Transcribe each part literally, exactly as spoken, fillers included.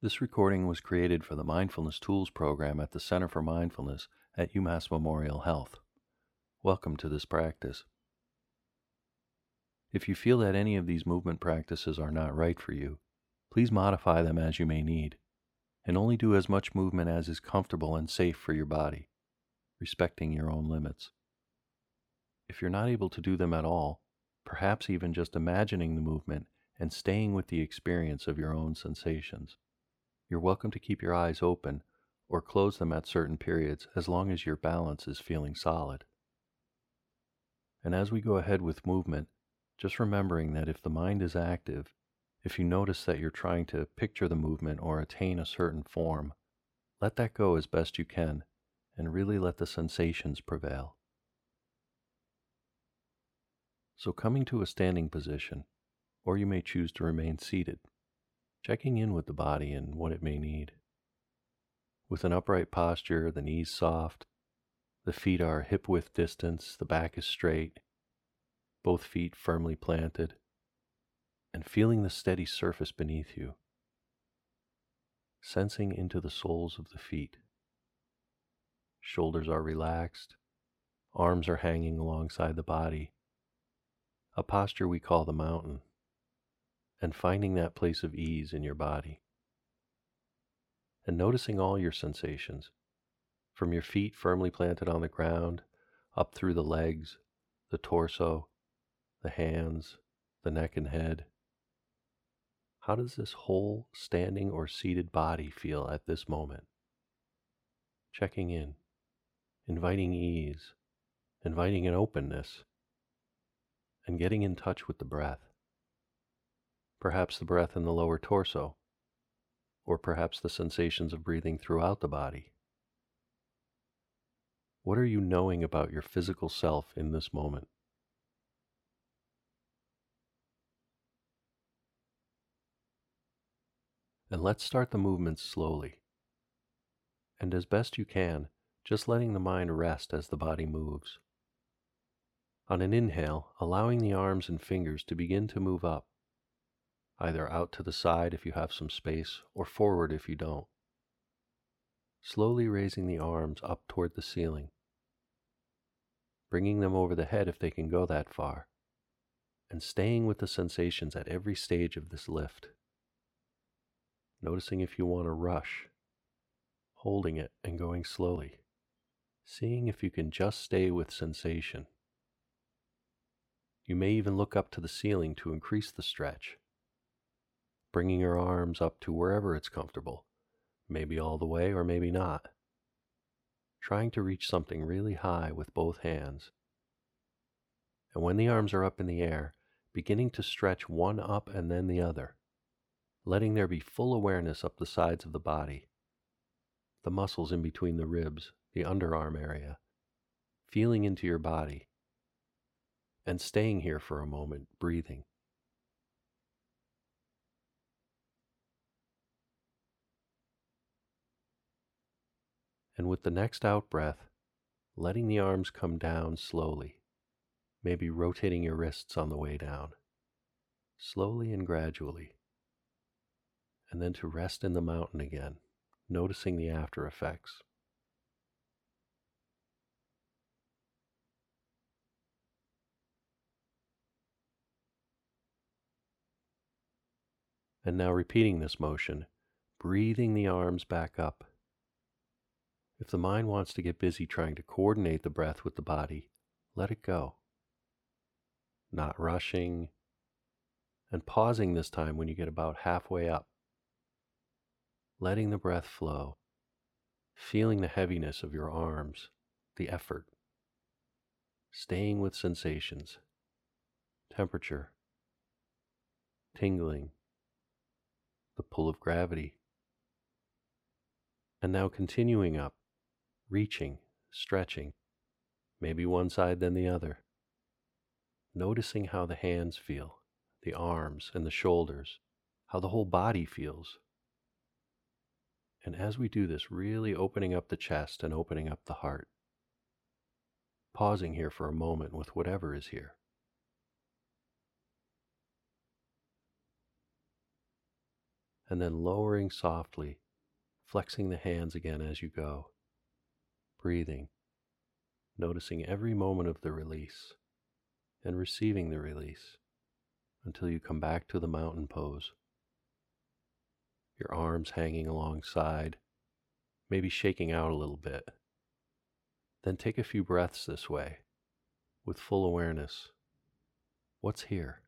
This recording was created for the Mindfulness Tools program at the Center for Mindfulness at UMass Memorial Health. Welcome to this practice. If you feel that any of these movement practices are not right for you, please modify them as you may need, and only do as much movement as is comfortable and safe for your body, respecting your own limits. If you're not able to do them at all, perhaps even just imagining the movement and staying with the experience of your own sensations. You're welcome to keep your eyes open or close them at certain periods as long as your balance is feeling solid. And as we go ahead with movement, just remembering that if the mind is active, if you notice that you're trying to picture the movement or attain a certain form, let that go as best you can and really let the sensations prevail. So coming to a standing position, or you may choose to remain seated, checking in with the body and what it may need. With an upright posture, the knees soft, the feet are hip-width distance, the back is straight, both feet firmly planted, and feeling the steady surface beneath you, sensing into the soles of the feet. Shoulders are relaxed, arms are hanging alongside the body, a posture we call the mountain, and finding that place of ease in your body. And noticing all your sensations, from your feet firmly planted on the ground, up through the legs, the torso, the hands, the neck and head. How does this whole standing or seated body feel at this moment? Checking in, inviting ease, inviting an openness, and getting in touch with the breath. Perhaps the breath in the lower torso, or perhaps the sensations of breathing throughout the body. What are you knowing about your physical self in this moment? And let's start the movements slowly. And as best you can, just letting the mind rest as the body moves. On an inhale, allowing the arms and fingers to begin to move up, either out to the side if you have some space, or forward if you don't. Slowly raising the arms up toward the ceiling, bringing them over the head if they can go that far, and staying with the sensations at every stage of this lift. Noticing if you want to rush, holding it and going slowly, seeing if you can just stay with sensation. You may even look up to the ceiling to increase the stretch, bringing your arms up to wherever it's comfortable, maybe all the way or maybe not. Trying to reach something really high with both hands. And when the arms are up in the air, beginning to stretch one up and then the other, letting there be full awareness up the sides of the body, the muscles in between the ribs, the underarm area, feeling into your body, and staying here for a moment, breathing. And with the next out breath, letting the arms come down slowly, maybe rotating your wrists on the way down, slowly and gradually. And then to rest in the mountain again, noticing the after effects. And now repeating this motion, breathing the arms back up. If the mind wants to get busy trying to coordinate the breath with the body, let it go. Not rushing, and pausing this time when you get about halfway up. Letting the breath flow, feeling the heaviness of your arms, the effort. Staying with sensations, temperature, tingling, the pull of gravity. And now continuing up, reaching, stretching, maybe one side then the other. Noticing how the hands feel, the arms and the shoulders, how the whole body feels. And as we do this, really opening up the chest and opening up the heart. Pausing here for a moment with whatever is here. and then lowering softly, flexing the hands again as you go, breathing, noticing every moment of the release and receiving the release until you come back to the mountain pose. Your arms hanging alongside, maybe shaking out a little bit. Then take a few breaths this way, with full awareness. What's here?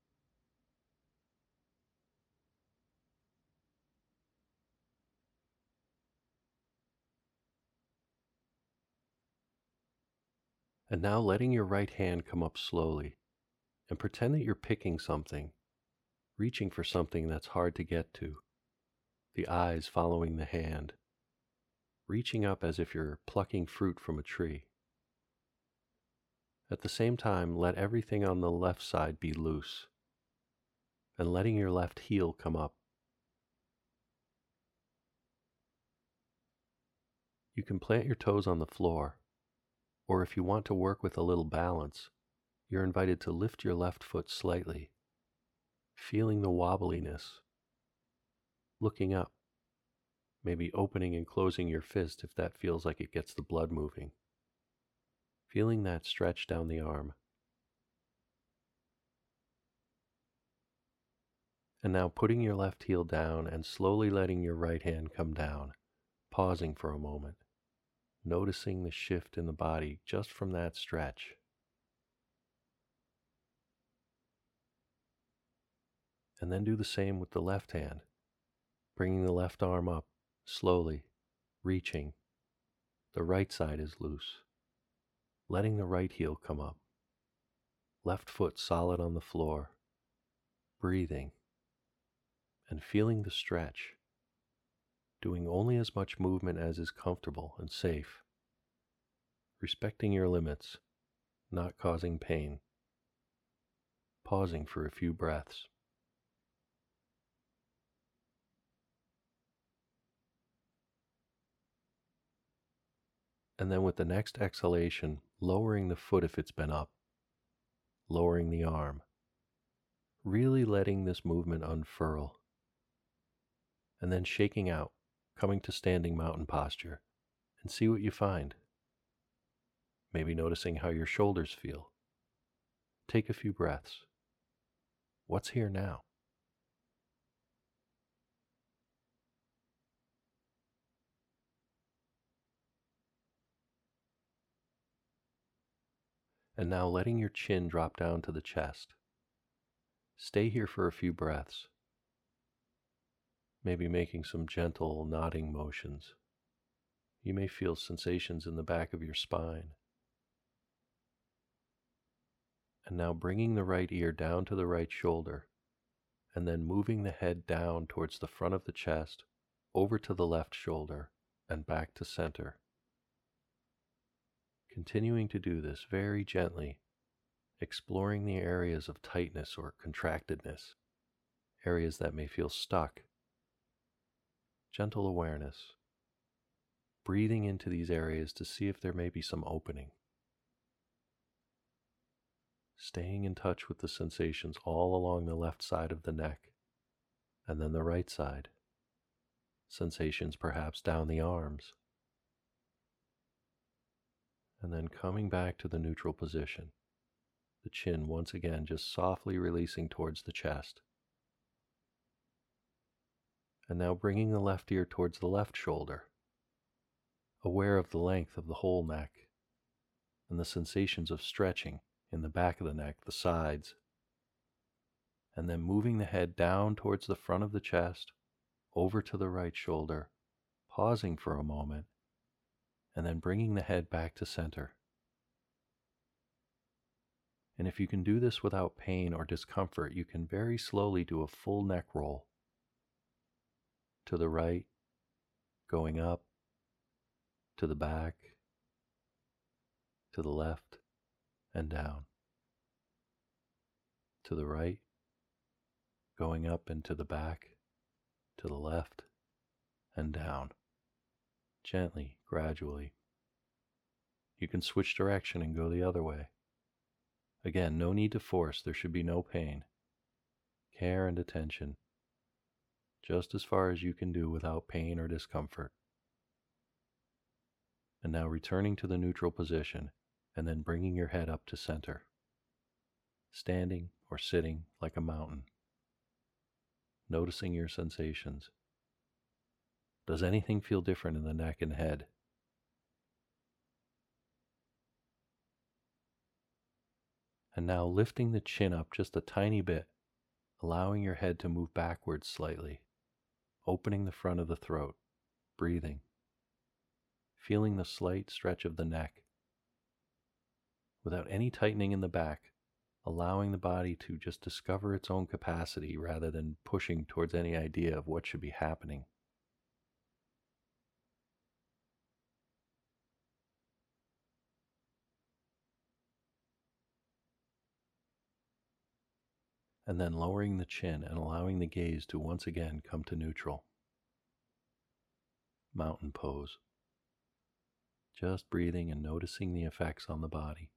And now letting your right hand come up slowly, and pretend that you're picking something, reaching for something that's hard to get to, the eyes following the hand, reaching up as if you're plucking fruit from a tree. At the same time, let everything on the left side be loose, and letting your left heel come up. You can plant your toes on the floor, or if you want to work with a little balance, you're invited to lift your left foot slightly, feeling the wobbliness, looking up, maybe opening and closing your fist if that feels like it gets the blood moving, feeling that stretch down the arm. And now putting your left heel down and slowly letting your right hand come down, pausing for a moment, noticing the shift in the body just from that stretch. And then do the same with the left hand, bringing the left arm up, slowly, reaching. The right side is loose, letting the right heel come up. Left foot solid on the floor, breathing, and feeling the stretch, doing only as much movement as is comfortable and safe, respecting your limits, not causing pain, pausing for a few breaths. And then with the next exhalation, lowering the foot if it's been up, lowering the arm, really letting this movement unfurl, and then shaking out, coming to standing mountain posture, and see what you find. Maybe noticing how your shoulders feel. Take a few breaths. What's here now? And now letting your chin drop down to the chest. Stay here for a few breaths. Maybe making some gentle nodding motions. You may feel sensations in the back of your spine. And now bringing the right ear down to the right shoulder, and then moving the head down towards the front of the chest, over to the left shoulder, and back to center. Continuing to do this very gently, exploring the areas of tightness or contractedness, areas that may feel stuck. Gentle awareness, breathing into these areas to see if there may be some opening. Staying in touch with the sensations all along the left side of the neck, and then the right side. Sensations perhaps down the arms. And then coming back to the neutral position, the chin once again just softly releasing towards the chest. And now bringing the left ear towards the left shoulder, aware of the length of the whole neck, and the sensations of stretching in the back of the neck, the sides. And then moving the head down towards the front of the chest, over to the right shoulder, pausing for a moment, and then bringing the head back to center. And if you can do this without pain or discomfort, you can very slowly do a full neck roll. To the right, going up, to the back, to the left, and down. To the right, going up and to the back, to the left, and down. Gently, gradually. You can switch direction and go the other way. Again, no need to force, there should be no pain. Care and attention. just as far as you can do without pain or discomfort. And now returning to the neutral position and then bringing your head up to center, standing or sitting like a mountain, noticing your sensations. Does anything feel different in the neck and head? And now lifting the chin up just a tiny bit, allowing your head to move backwards slightly, opening the front of the throat, breathing, feeling the slight stretch of the neck, without any tightening in the back, allowing the body to just discover its own capacity rather than pushing towards any idea of what should be happening. And then lowering the chin and allowing the gaze to once again come to neutral. Mountain pose. Just breathing and noticing the effects on the body.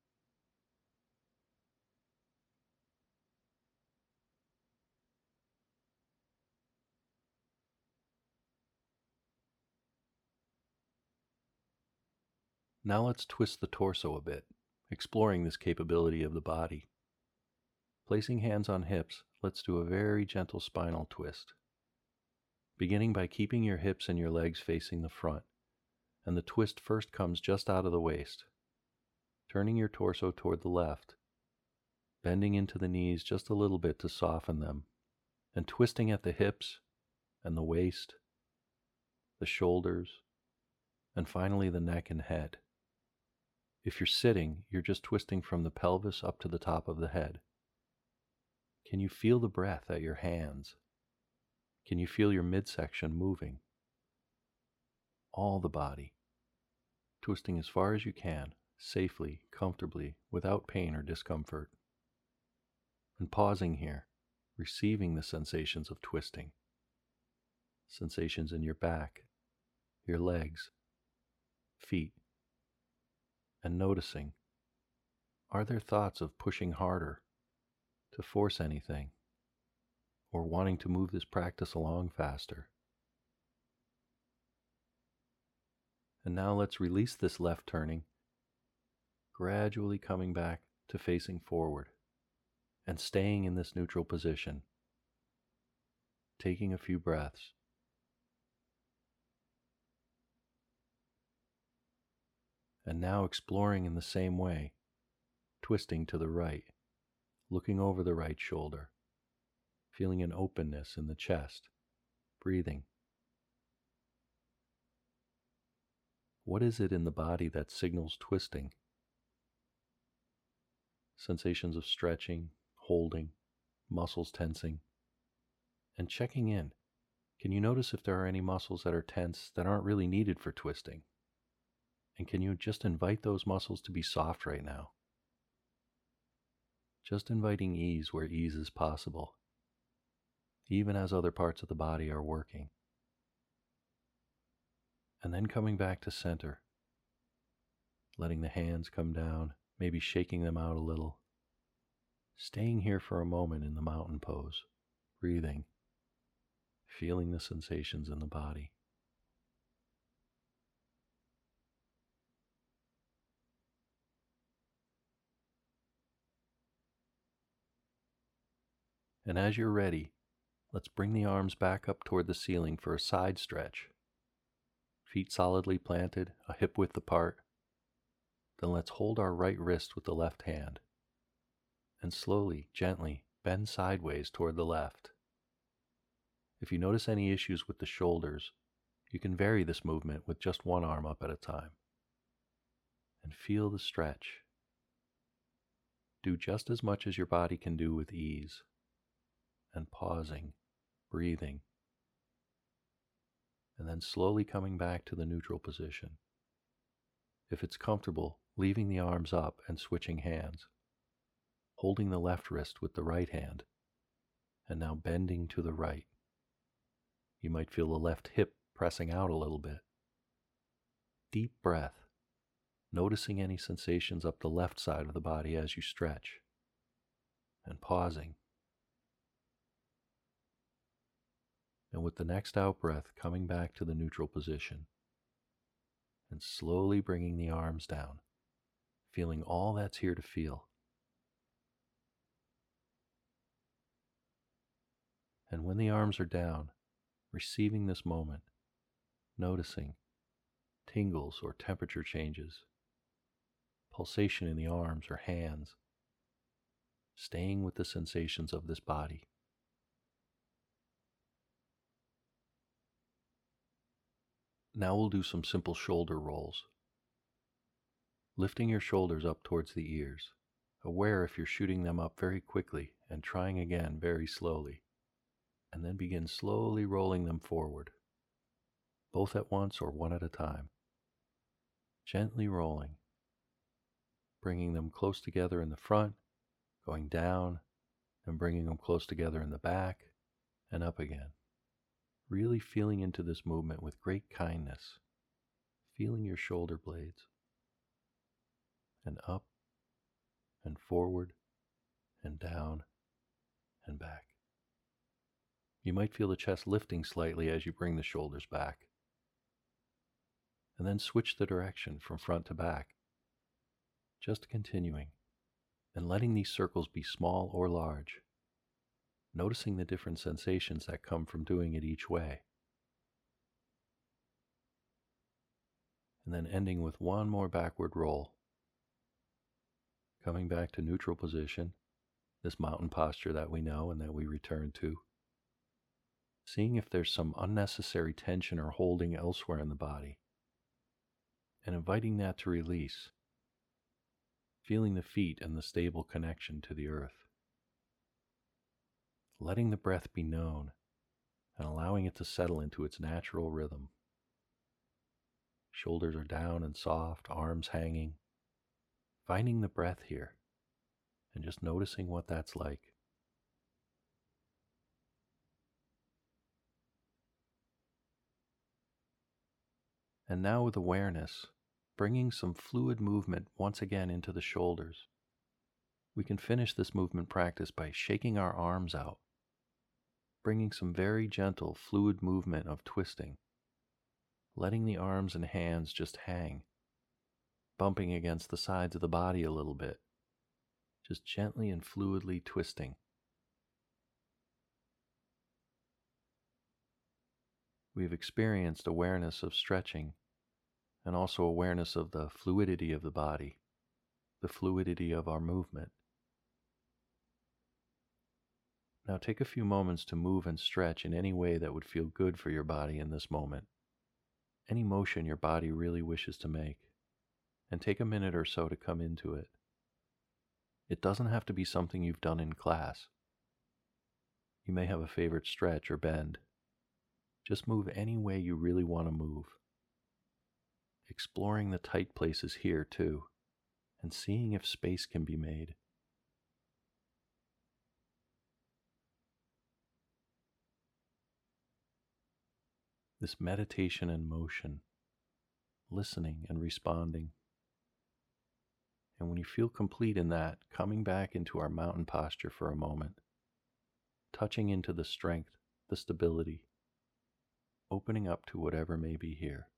Now let's twist the torso a bit, exploring this capability of the body. Placing hands on hips, let's do a very gentle spinal twist. Beginning by keeping your hips and your legs facing the front, and the twist first comes just out of the waist. Turning your torso toward the left, bending into the knees just a little bit to soften them, and twisting at the hips and the waist, the shoulders, and finally the neck and head. If you're sitting, you're just twisting from the pelvis up to the top of the head. Can you feel the breath at your hands? Can you feel your midsection moving? All the body, twisting as far as you can, safely, comfortably, without pain or discomfort. And pausing here, receiving the sensations of twisting. Sensations in your back, your legs, feet, and noticing, are there thoughts of pushing harder, to force anything, or wanting to move this practice along faster? And now let's release this left turning, gradually coming back to facing forward and staying in this neutral position, taking a few breaths. And now exploring in the same way, twisting to the right, looking over the right shoulder, feeling an openness in the chest, breathing. What is it in the body that signals twisting? Sensations of stretching, holding, muscles tensing, and checking in. Can you notice if there are any muscles that are tense that aren't really needed for twisting? And can you just invite those muscles to be soft right now? Just inviting ease where ease is possible, even as other parts of the body are working. And then coming back to center, letting the hands come down, maybe shaking them out a little. Staying here for a moment in the mountain pose, breathing, feeling the sensations in the body. And as you're ready, let's bring the arms back up toward the ceiling for a side stretch. Feet solidly planted, a hip width apart. Then let's hold our right wrist with the left hand. And slowly, gently, bend sideways toward the left. If you notice any issues with the shoulders, you can vary this movement with just one arm up at a time. And feel the stretch. Do just as much as your body can do with ease. And pausing, breathing, and then slowly coming back to the neutral position. If it's comfortable, leaving the arms up and switching hands, holding the left wrist with the right hand, and now bending to the right. You might feel the left hip pressing out a little bit. Deep breath, noticing any sensations up the left side of the body as you stretch, and pausing. with the next out breath, coming back to the neutral position and slowly bringing the arms down, feeling all that's here to feel. And when the arms are down, receiving this moment, noticing tingles or temperature changes, pulsation in the arms or hands, staying with the sensations of this body. Now we'll do some simple shoulder rolls. Lifting your shoulders up towards the ears, aware if you're shooting them up very quickly and trying again very slowly, and then begin slowly rolling them forward, both at once or one at a time. Gently rolling, bringing them close together in the front, going down, and bringing them close together in the back, and up again. Really feeling into this movement with great kindness, feeling your shoulder blades, and up, and forward, and down, and back. You might feel the chest lifting slightly as you bring the shoulders back. And then switch the direction from front to back. Just continuing, and letting these circles be small or large, noticing the different sensations that come from doing it each way. And then ending with one more backward roll. Coming back to neutral position, this mountain posture that we know and that we return to. Seeing if there's some unnecessary tension or holding elsewhere in the body, and inviting that to release, feeling the feet and the stable connection to the earth. Letting the breath be known and allowing it to settle into its natural rhythm. Shoulders are down and soft, arms hanging. Finding the breath here and just noticing what that's like. And now with awareness, bringing some fluid movement once again into the shoulders. We can finish this movement practice by shaking our arms out, bringing some very gentle fluid movement of twisting, letting the arms and hands just hang, bumping against the sides of the body a little bit, just gently and fluidly twisting. We've experienced awareness of stretching and also awareness of the fluidity of the body, the fluidity of our movement. Now take a few moments to move and stretch in any way that would feel good for your body in this moment, any motion your body really wishes to make, and take a minute or so to come into it. It doesn't have to be something you've done in class. You may have a favorite stretch or bend. Just move any way you really want to move. Exploring the tight places here too, and seeing if space can be made. This meditation and motion, listening and responding. And when you feel complete in that, coming back into our mountain posture for a moment, touching into the strength, the stability, opening up to whatever may be here.